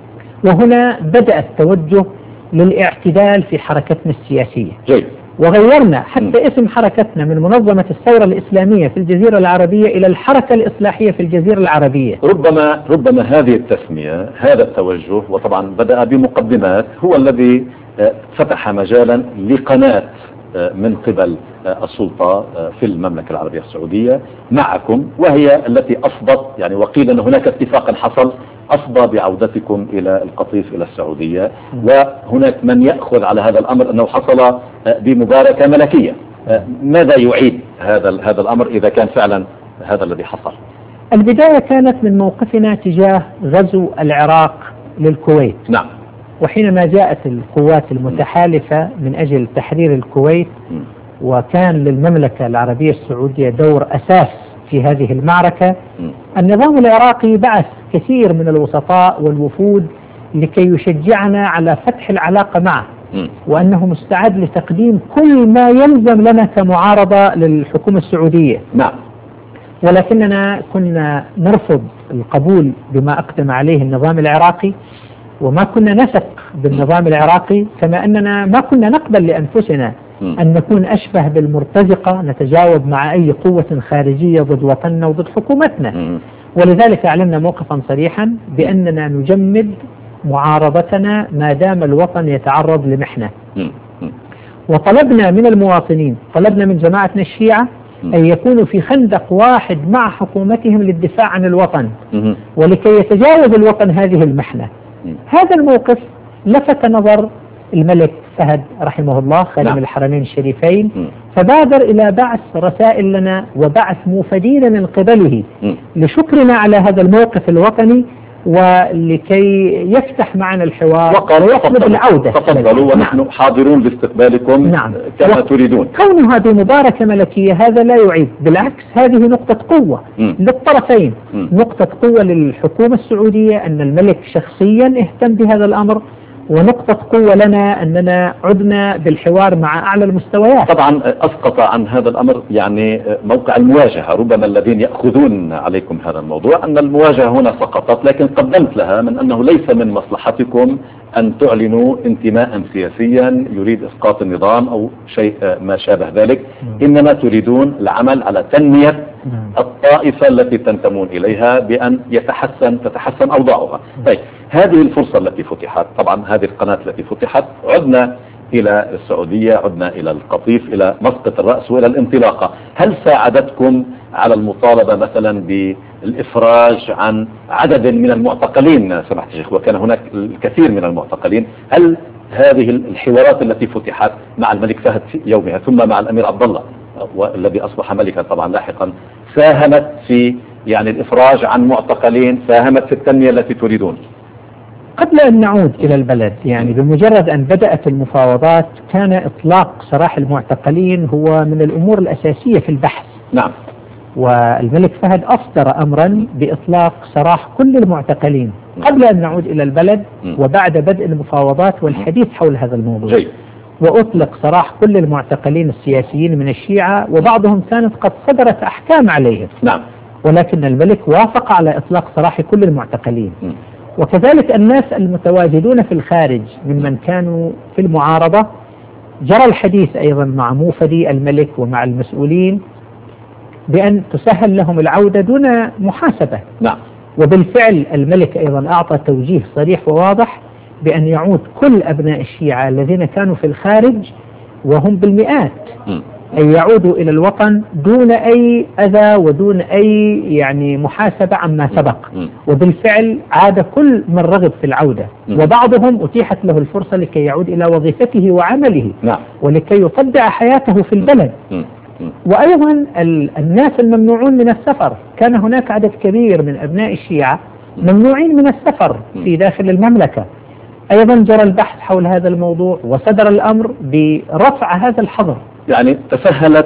وهنا بدأ التوجه للاعتدال في حركتنا السياسية. جيد. وغيرنا حتى اسم حركتنا من منظمة الثورة الإسلامية في الجزيرة العربية إلى الحركة الإصلاحية في الجزيرة العربية. ربما هذه التسمية، هذا التوجه، وطبعا بدأ بمقدمات، هو الذي فتح مجالا لقناة من قبل السلطة في المملكة العربية السعودية معكم، وهي التي أفضت، يعني وقيل أن هناك اتفاقا حصل أفضى بعودتكم إلى القطيف إلى السعودية، وهناك من يأخذ على هذا الأمر أنه حصل بمباركة ملكية. ماذا يعيد هذا الأمر إذا كان فعلا هذا الذي حصل؟ البداية كانت من موقفنا تجاه غزو العراق للكويت. نعم. وحينما جاءت القوات المتحالفة من أجل تحرير الكويت، وكان للمملكة العربية السعودية دور أساس في هذه المعركة، النظام العراقي بعث كثير من الوسطاء والوفود لكي يشجعنا على فتح العلاقة معه، وأنه مستعد لتقديم كل ما يلزم لنا كمعارضة للحكومة السعودية. نعم. ولكننا كنا نرفض القبول بما أقدم عليه النظام العراقي، وما كنا نثق بالنظام العراقي، كما أننا ما كنا نقبل لأنفسنا أن نكون أشبه بالمرتزقة نتجاوب مع أي قوة خارجية ضد وطننا وضد حكومتنا. ولذلك أعلنا موقفا صريحا بأننا نجمد معارضتنا ما دام الوطن يتعرض لمحنة. وطلبنا من المواطنين، طلبنا من جماعتنا الشيعة أن يكونوا في خندق واحد مع حكومتهم للدفاع عن الوطن ولكي يتجاوز الوطن هذه المحنة. هذا الموقف لفت نظر الملك فهد رحمه الله خادم الحرمين الشريفين، فبادر إلى بعث رسائل لنا وبعث موفدين من قبله لشكرنا على هذا الموقف الوطني ولكي يفتح معنا الحوار ويطلب العودة. تفضلوا ونحن حاضرون لاستقبالكم كما تريدون. كون هذه مباركة ملكية هذا لا يعيب، بالعكس هذه نقطة قوة للطرفين، نقطة قوة للحكومة السعودية أن الملك شخصيا اهتم بهذا الأمر، ونقطة قوة لنا أننا عدنا بالحوار مع أعلى المستويات. طبعا أسقط عن هذا الأمر يعني موقع المواجهة، ربما الذين يأخذون عليكم هذا الموضوع أن المواجهة هنا سقطت، لكن قدمت لها من أنه ليس من مصلحتكم أن تعلنوا انتماء سياسيا يريد إسقاط النظام أو شيء ما شابه ذلك، إنما تريدون العمل على تنمية الطائفة التي تنتمون إليها بأن تتحسن أوضاعها. طيب هذه الفرصة التي فتحت، طبعا هذه القناة التي فتحت، عدنا إلى السعودية، عدنا إلى القطيف، إلى مسقط الرأس وإلى الانطلاقة. هل ساعدتكم على المطالبة مثلا بالإفراج عن عدد من المعتقلين سماحة الشيخ، وكان هناك الكثير من المعتقلين؟ هل هذه الحوارات التي فتحت مع الملك فهد في يومها ثم مع الأمير عبد الله والذي أصبح ملكا طبعا لاحقا ساهمت في يعني الإفراج عن معتقلين، ساهمت في التنمية التي تريدون؟ قبل أن نعود إلى البلد يعني بمجرد أن بدأت المفاوضات كان إطلاق سراح المعتقلين هو من الأمور الأساسية في البحث. نعم. والملك فهد أصدر أمرا بإطلاق سراح كل المعتقلين قبل أن نعود إلى البلد وبعد بدء المفاوضات والحديث حول هذا الموضوع. وأطلق سراح كل المعتقلين السياسيين من الشيعة، وبعضهم كانت قد صدرت أحكام عليهم. نعم. ولكن الملك وافق على إطلاق سراح كل المعتقلين. وكذلك الناس المتواجدون في الخارج ممن كانوا في المعارضة جرى الحديث أيضا مع موفدي الملك ومع المسؤولين بأن تسهل لهم العودة دون محاسبة. نعم. وبالفعل الملك أيضا أعطى توجيه صريح وواضح بأن يعود كل أبناء الشيعة الذين كانوا في الخارج وهم بالمئات أن يعودوا إلى الوطن دون أي أذى ودون أي يعني محاسبة عما سبق. وبالفعل عاد كل من رغب في العودة، وبعضهم أتيحت له الفرصة لكي يعود إلى وظيفته وعمله ولكي يصدع حياته في البلد. وأيضا الناس الممنوعون من السفر، كان هناك عدد كبير من أبناء الشيعة ممنوعين من السفر في داخل المملكة، أيضا جرى البحث حول هذا الموضوع وصدر الأمر برفع هذا الحظر. يعني تسهلت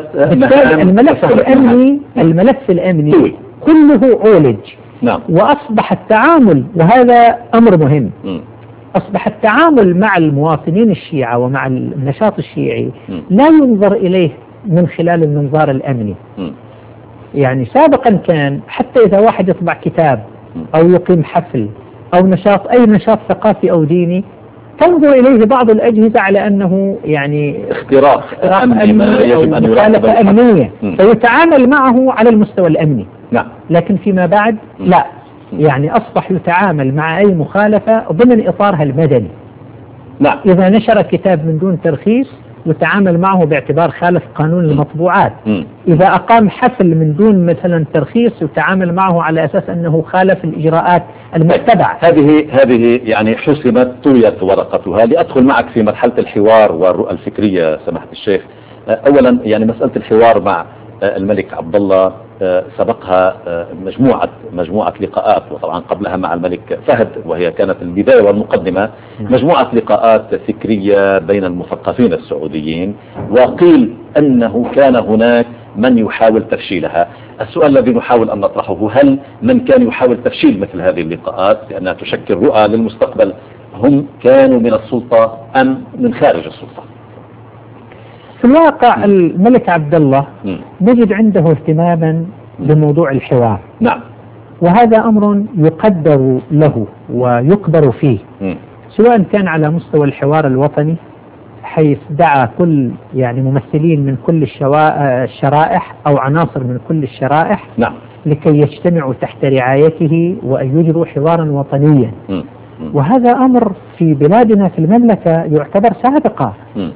الملف الأمني كله عولج. نعم. وأصبح التعامل، وهذا أمر مهم، أصبح التعامل مع المواطنين الشيعة ومع النشاط الشيعي لا ينظر إليه من خلال المنظار الأمني. يعني سابقا كان حتى إذا واحد يطبع كتاب أو يقيم حفل أو أي نشاط ثقافي أو ديني تنظر إليه بعض الأجهزة على أنه يعني اختراق أمني يجب أن مخالفة أمنية، فيتعامل معه على المستوى الأمني. نعم. لكن فيما بعد لا، يعني أصبح يتعامل مع أي مخالفة ضمن إطارها المدني. نعم. إذا نشر كتاب من دون ترخيص يتعامل معه باعتبار خالف قانون المطبوعات. إذا أقام حفل من دون مثلا ترخيص يتعامل معه على أساس أنه خالف الإجراءات المتبعة. هذه يعني حسمت طويت ورقتها. لأدخل معك في مرحلة الحوار والرؤى الفكرية سماحة الشيخ. أولا يعني مسألة الحوار مع الملك عبد الله سبقها مجموعة لقاءات، وطبعا قبلها مع الملك فهد، وهي كانت البداية والمقدمة، مجموعة لقاءات فكرية بين المثقفين السعوديين، وقيل أنه كان هناك من يحاول تفشيلها. السؤال الذي نحاول أن نطرحه، هل من كان يحاول تفشيل مثل هذه اللقاءات لأنها تشكل رؤى للمستقبل هم كانوا من السلطة أم من خارج السلطة؟ في الواقع الملك عبد الله نجد عنده اهتماما بموضوع الحوار. نعم. وهذا أمر يقدر له ويكبر فيه، سواء كان على مستوى الحوار الوطني حيث دعا كل يعني ممثلين من كل الشرائح أو عناصر من كل الشرائح. نعم. لكي يجتمعوا تحت رعايته وأن يجروا حوارا وطنيا. وهذا أمر في بلادنا في المملكة يعتبر سابقة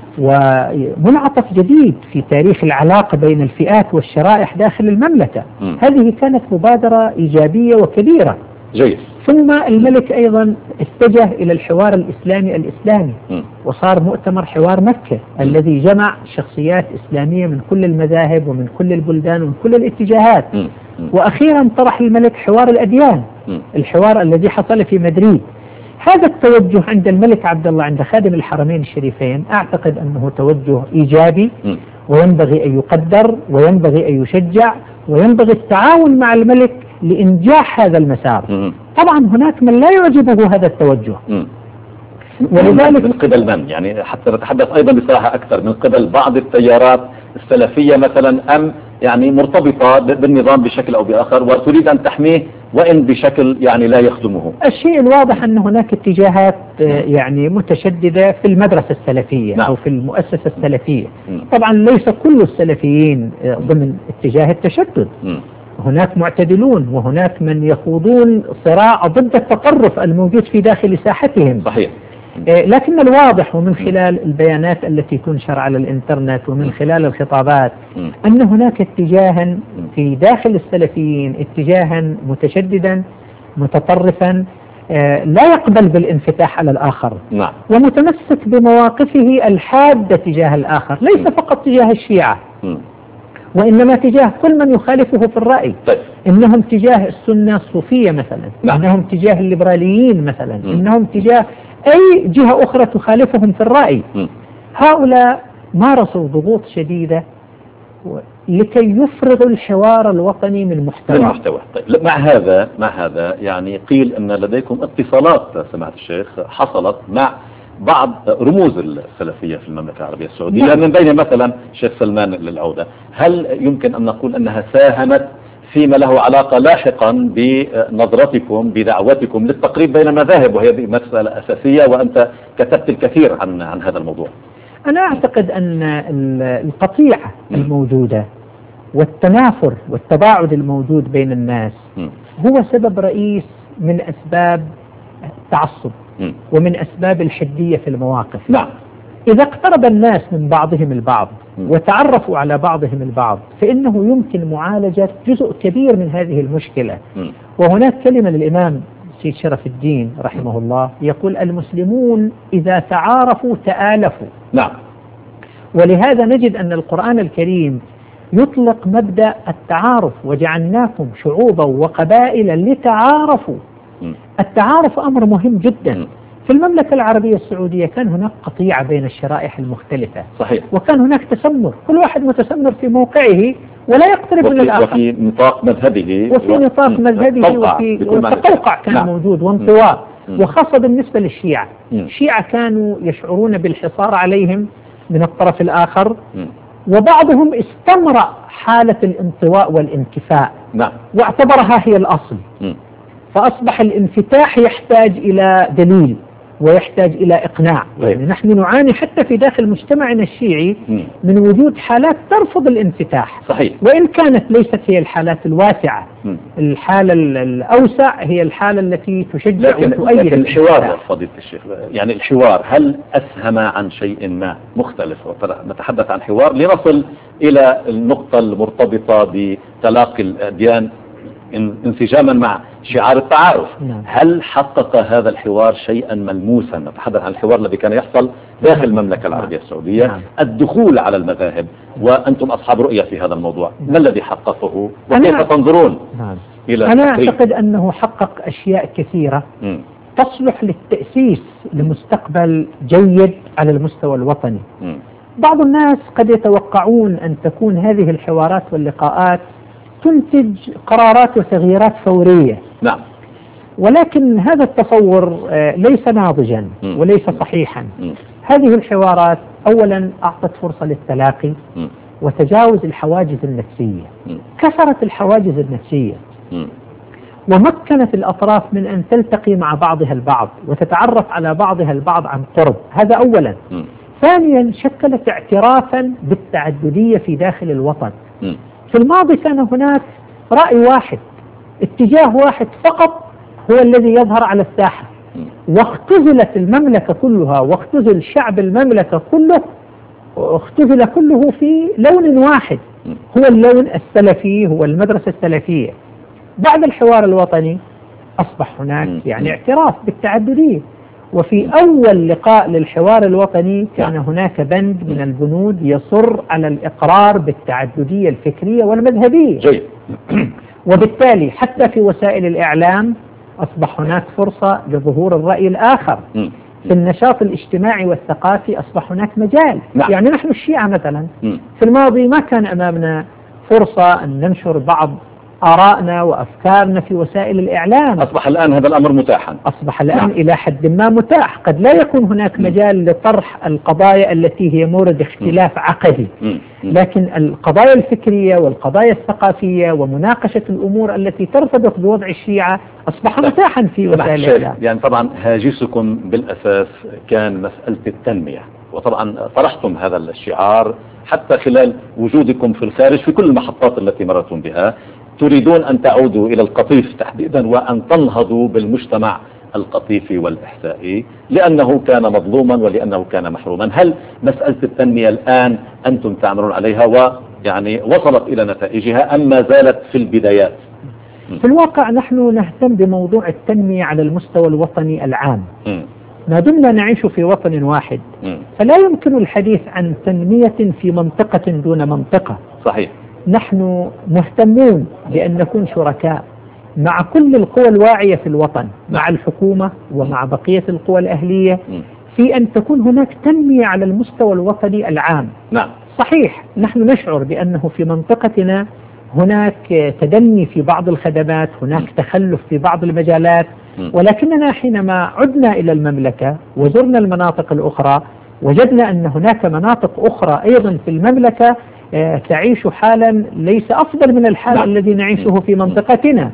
ومنعطف جديد في تاريخ العلاقة بين الفئات والشرائح داخل المملكة. هذه كانت مبادرة إيجابية وكبيرة. جيد. ثم الملك أيضا اتجه إلى الحوار الإسلامي وصار مؤتمر حوار مكة الذي جمع شخصيات إسلامية من كل المذاهب ومن كل البلدان ومن كل الاتجاهات. وأخيرا طرح الملك حوار الأديان، الحوار الذي حصل في مدريد. هذا التوجه عند الملك عبد الله، عند خادم الحرمين الشريفين، أعتقد أنه توجه إيجابي وينبغي أن يقدر وينبغي أن يشجع وينبغي التعاون مع الملك لإنجاح هذا المسار. طبعا هناك من لا يعجبه هذا التوجه، ولذلك من قبل من؟ يعني حتى نتحدث أيضا بصراحة أكثر، من قبل بعض التيارات السلفية مثلا، أم يعني مرتبطة بالنظام بشكل أو بآخر وتريد أن تحميه وإن بشكل يعني لا يخدمه؟ الشيء الواضح أن هناك اتجاهات يعني متشددة في المدرسة السلفية. نعم. أو في المؤسسة السلفية. طبعا ليس كل السلفيين ضمن اتجاه التشدد، هناك معتدلون وهناك من يخوضون صراع ضد التطرف الموجود في داخل ساحتهم. صحيح. لكن الواضح ومن خلال البيانات التي تنشر على الإنترنت ومن خلال الخطابات أن هناك اتجاها في داخل السلفيين، اتجاها متشددا متطرفا لا يقبل بالانفتاح على الآخر. نعم. ومتمسك بمواقفه الحادة تجاه الآخر، ليس فقط تجاه الشيعة وإنما تجاه كل من يخالفه في الرأي. طيب. إنهم تجاه السنة الصوفية مثلا. نعم. إنهم تجاه الليبراليين مثلا. إنهم تجاه أي جهة أخرى تخالفهم في الرأي. هؤلاء مارسوا ضغوط شديدة لكي يفرغوا الحوار الوطني من محتوى. طيب. مع هذا يعني قيل أن لديكم اتصالات سماحة الشيخ حصلت مع بعض رموز السلفية في المملكة العربية السعودية. نعم. من بين مثلا الشيخ سلمان للعودة، هل يمكن أن نقول أنها ساهمت فيما له علاقة لاحقا بنظرتكم بدعوتكم للتقريب بين المذاهب، وهي مسألة أساسية وأنت كتبت الكثير عن هذا الموضوع؟ أنا أعتقد أن القطيعة الموجودة والتنافر والتباعد الموجود بين الناس هو سبب رئيس من أسباب التعصب ومن أسباب الحدية في المواقف. نعم. إذا اقترب الناس من بعضهم البعض وتعرفوا على بعضهم البعض فإنه يمكن معالجة جزء كبير من هذه المشكلة. وهناك كلمة للإمام سيد شرف الدين رحمه الله يقول: المسلمون إذا تعارفوا تآلفوا. نعم. ولهذا نجد أن القرآن الكريم يطلق مبدأ التعارف: وجعلناكم شعوبا وقبائل لتعارفوا. التعارف أمر مهم جدا. في المملكة العربية السعودية كان هناك قطيعة بين الشرائح المختلفة. صحيح. وكان هناك تسمر، كل واحد متسمر في موقعه ولا يقترب من الآخر، وفي نطاق مذهبه والتقوقع كان نعم. موجود وانطواء. وخاصة بالنسبة للشيعة، الشيعة كانوا يشعرون بالحصار عليهم من الطرف الآخر، وبعضهم استمرأ حالة الانطواء والانكفاء. نعم. واعتبرها هي الأصل. فأصبح الانفتاح يحتاج إلى دليل ويحتاج إلى إقناع. يعني نحن نعاني حتى في داخل مجتمعنا الشيعي من وجود حالات ترفض الانفتاح. صحيح. وإن كانت ليست هي الحالات الواسعة. الحالة الأوسع هي الحالة التي تشجع وتؤيد الحوار. فضيلة الشيخ، يعني الحوار هل أسهم عن شيء ما مختلف؟ نتحدث عن حوار لنصل إلى النقطة المرتبطة بتلاقي الأديان انسجاما مع شعار التعارف. هل حقق هذا الحوار شيئا ملموسا؟ نتحدث عن الحوار الذي كان يحصل داخل المملكة العربية السعودية. الدخول على المذاهب، وأنتم أصحاب رؤية في هذا الموضوع، ما الذي حققه وكيف تنظرون إلى أنا أعتقد أنه حقق أشياء كثيرة تصلح للتأسيس لمستقبل جيد على المستوى الوطني. بعض الناس قد يتوقعون أن تكون هذه الحوارات واللقاءات تنتج قرارات وتغييرات فورية. نعم. ولكن هذا التصور ليس ناضجا وليس صحيحا. هذه الحوارات أولا أعطت فرصة للتلاقي وتجاوز الحواجز النفسية، كسرت الحواجز النفسية ومكنت الأطراف من أن تلتقي مع بعضها البعض وتتعرف على بعضها البعض عن قرب. هذا أولا. ثانيا شكلت اعترافا بالتعددية في داخل الوطن. في الماضي كان هناك رأي واحد، اتجاه واحد فقط هو الذي يظهر على الساحة، واختزلت المملكة كلها واختزل شعب المملكة كله، اختزل كله في لون واحد، هو اللون السلفي، هو المدرسة السلفية. بعد الحوار الوطني أصبح هناك يعني اعتراف بالتعددية، وفي أول لقاء للحوار الوطني كان هناك بند من البنود يصر على الإقرار بالتعددية الفكرية والمذهبية. جيد. وبالتالي حتى في وسائل الإعلام أصبح هناك فرصة لظهور الرأي الآخر. في النشاط الاجتماعي والثقافي أصبح هناك مجال. نعم. يعني نحن الشيعة مثلا في الماضي ما كان أمامنا فرصة أن ننشر بعض آرائنا وأفكارنا في وسائل الإعلام. أصبح الآن هذا الأمر متاحا. أصبح الآن نعم. إلى حد ما متاح. قد لا يكون هناك مجال لطرح القضايا التي هي مورد اختلاف عقدي، لكن القضايا الفكرية والقضايا الثقافية ومناقشة الأمور التي ترتبط بوضع الشيعة أصبح متاحا في وسائل الإعلام. يعني طبعا هاجسكم بالأساس كان مسألة التنمية، وطبعا طرحتم هذا الشعار حتى خلال وجودكم في الخارج في كل المحطات التي مررتم بها. تريدون أن تعودوا إلى القطيف تحديدا وأن تنهضوا بالمجتمع القطيفي والإحسائي لأنه كان مظلوما ولأنه كان محروما. هل مسألة التنمية الآن أنتم تعملون عليها ويعني وصلت إلى نتائجها أم ما زالت في البدايات؟ في الواقع نحن نهتم بموضوع التنمية على المستوى الوطني العام. ما دمنا نعيش في وطن واحد فلا يمكن الحديث عن تنمية في منطقة دون منطقة. صحيح. نحن مهتمون بأن نكون شركاء مع كل القوى الواعية في الوطن، مع الحكومة ومع بقية القوى الأهلية، في أن تكون هناك تنمية على المستوى الوطني العام. نعم. صحيح نحن نشعر بأنه في منطقتنا هناك تدني في بعض الخدمات، هناك تخلف في بعض المجالات، ولكننا حينما عدنا إلى المملكة وزرنا المناطق الأخرى وجدنا أن هناك مناطق أخرى أيضا في المملكة تعيش حالا ليس أفضل من الحال الذي نعيشه في منطقتنا.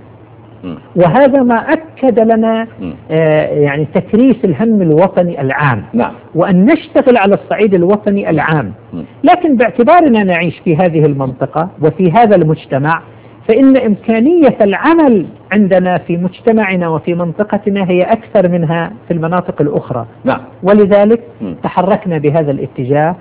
وهذا ما أكد لنا يعني تكريس الهم الوطني العام، وأن نشتغل على الصعيد الوطني العام. لكن باعتبارنا نعيش في هذه المنطقة وفي هذا المجتمع، فإن إمكانية العمل عندنا في مجتمعنا وفي منطقتنا هي أكثر منها في المناطق الأخرى. ولذلك تحركنا بهذا الاتجاه،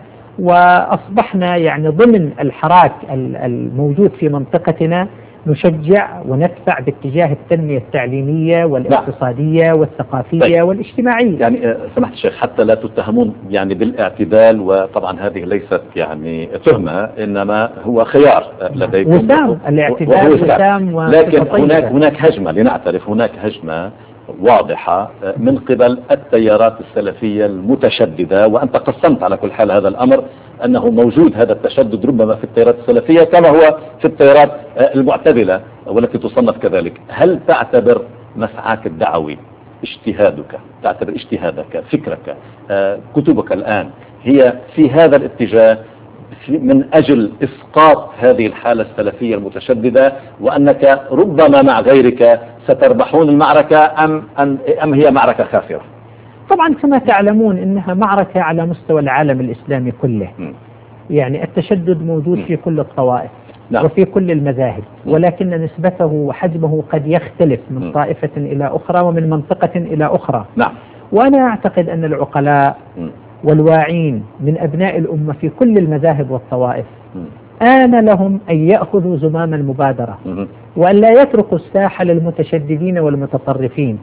وأصبحنا يعني ضمن الحراك الموجود في منطقتنا نشجع وندفع باتجاه التنمية التعليمية والاقتصادية والثقافية والاجتماعية. يعني سمحت الشيخ حتى لا تتهمون يعني بالاعتدال، وطبعا هذه ليست يعني تهمة إنما هو خيار لديكم. وسام الاعتدال وسام، لكن هناك هجمة، لنعترف هناك هجمة واضحة من قبل التيارات السلفية المتشددة، وأنت قسمت على كل حال هذا الأمر أنه موجود هذا التشدد ربما في التيارات السلفية كما هو في التيارات المعتدلة والتي تصنف كذلك. هل تعتبر مسعاك الدعوي اجتهادك، تعتبر اجتهادك فكرك كتبك الآن هي في هذا الاتجاه من أجل إسقاط هذه الحالة السلفية المتشددة، وأنك ربما مع غيرك ستربحون المعركة أم هي معركة خاسرة؟ طبعا كما تعلمون إنها معركة على مستوى العالم الإسلامي كله. يعني التشدد موجود في كل الطوائف وفي كل المذاهب، ولكن نسبته وحجمه قد يختلف من طائفة إلى أخرى ومن منطقة إلى أخرى. وأنا أعتقد أن العقلاء والواعين من أبناء الأمة في كل المذاهب والطوائف آن لهم أن يأخذوا زمام المبادرة وأن لا يتركوا الساحة للمتشددين والمتطرفين،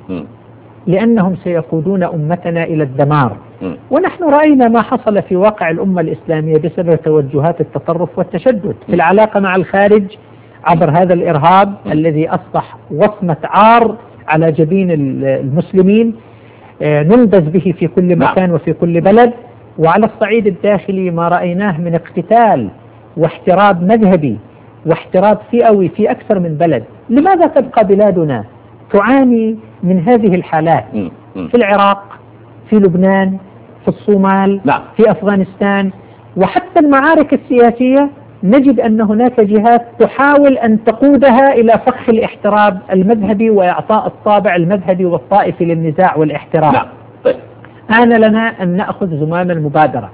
لأنهم سيقودون أمتنا إلى الدمار. ونحن رأينا ما حصل في واقع الأمة الإسلامية بسبب توجهات التطرف والتشدد في العلاقة مع الخارج عبر هذا الإرهاب الذي أصبح وصمة عار على جبين المسلمين، ننبذ به في كل مكان وفي كل بلد. وعلى الصعيد الداخلي ما رأيناه من اقتتال واحتراب مذهبي واحتراب فئوي في أكثر من بلد. لماذا تبقى بلادنا تعاني من هذه الحالات في العراق، في لبنان، في الصومال، في أفغانستان؟ وحتى المعارك السياسية نجد أن هناك جهات تحاول أن تقودها إلى فخ الاحتراب المذهبي وإعطاء الطابع المذهبي والطائفي للنزاع والاحتراب. آن لنا أن نأخذ زمام المبادرة.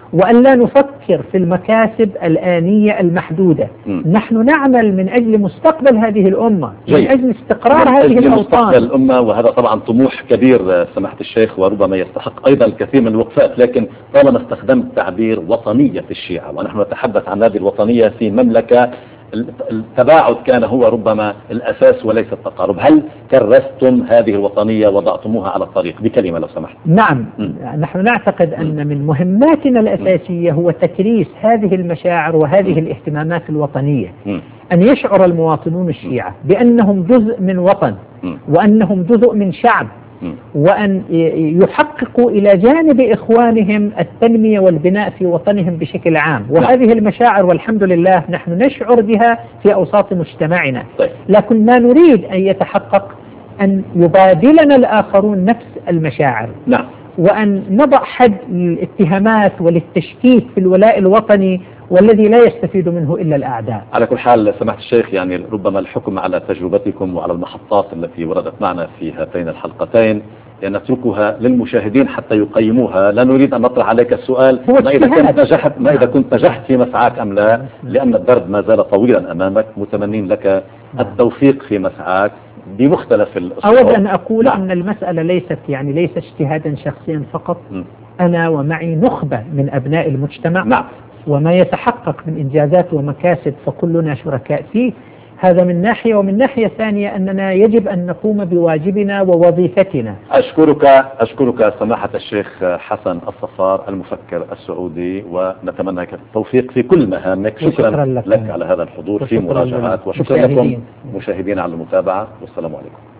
وأن لا نفكر في المكاسب الآنية المحدودة. نحن نعمل من أجل مستقبل هذه الأمة، من أجل استقرار هذه الأوطان، مستقبل الأمة، وهذا طبعا طموح كبير سماحة الشيخ، وربما يستحق أيضا الكثير من الوقفات. لكن طالما استخدمت تعبير وطنية الشيعة، ونحن نتحدث عن هذه الوطنية في مملكة التباعد كان هو ربما الأساس وليس التقارب، هل كرستم هذه الوطنية وضعتموها على الطريق؟ بكلمة لو سمحت. نعم، نحن نعتقد أن من مهماتنا الأساسية هو تكريس هذه المشاعر وهذه الاهتمامات الوطنية. أن يشعر المواطنون الشيعة بأنهم جزء من وطن، وأنهم جزء من شعب، وأن يحققوا إلى جانب إخوانهم التنمية والبناء في وطنهم بشكل عام. وهذه المشاعر والحمد لله نحن نشعر بها في أوساط مجتمعنا، لكن ما نريد أن يتحقق أن يبادلنا الآخرون نفس المشاعر، وأن نضع حد للاتهامات وللتشكيك في الولاء الوطني والذي لا يستفيد منه إلا الأعداء. على كل حال سماحة الشيخ، يعني ربما الحكم على تجربتكم وعلى المحطات التي وردت معنا في هاتين الحلقتين لأن نتركها للمشاهدين حتى يقيموها. لا نريد أن نطرح عليك السؤال ما إذا كنت نجحت في مسعاك أم لا، لأن الدرب ما زال طويلا أمامك. متمنين لك التوفيق في مسعاك بمختلف الأسلوب. أود أن أقول أن المسألة ليس اجتهادا شخصيا فقط. أنا ومعي نخبة من أبناء المجتمع، وما يتحقق من إنجازات ومكاسب فكلنا شركاء فيه. هذا من ناحية، ومن ناحية ثانية أننا يجب أن نقوم بواجبنا ووظيفتنا. أشكرك سماحة الشيخ حسن الصفار المفكر السعودي، ونتمنى لك التوفيق في كل مهامك. شكرا لك على هذا الحضور في مراجعات، وشكرا لكم مشاهدين على المتابعة، والسلام عليكم.